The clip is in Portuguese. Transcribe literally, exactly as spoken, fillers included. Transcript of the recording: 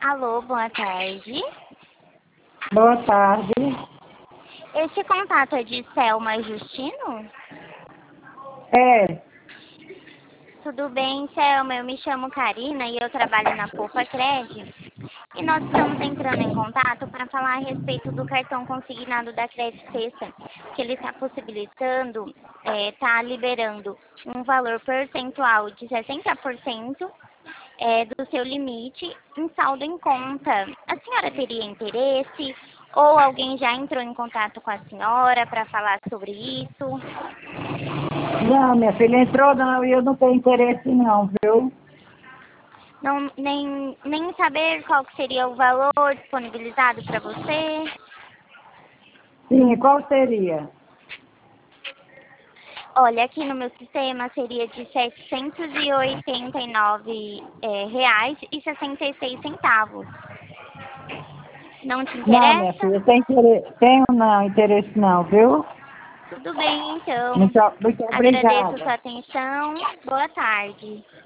Alô, boa tarde. Boa tarde. Esse contato é de Selma Justino? É, Tudo bem, Selma? Eu me chamo Karina e eu trabalho na Poupa Cred. E nós estamos entrando em contato para falar a respeito do cartão consignado da Cred Sexta, que ele está possibilitando, está liberando um valor percentual de sessenta por cento é, do seu limite em saldo em conta. A senhora teria interesse? Ou alguém já entrou em contato com a senhora para falar sobre isso? não, minha filha entrou não e eu não tenho interesse não, viu? Não, nem, nem saber qual que seria o valor disponibilizado para você? Sim, qual seria? Olha, aqui no meu sistema seria de setecentos e oitenta e nove é, reais e sessenta e seis centavos. Não te Não, minha interessa? filha, tem interesse, tenho não, interesse não, viu? Tudo bem, então. Muito, muito Agradeço a obrigada. sua atenção. Boa tarde.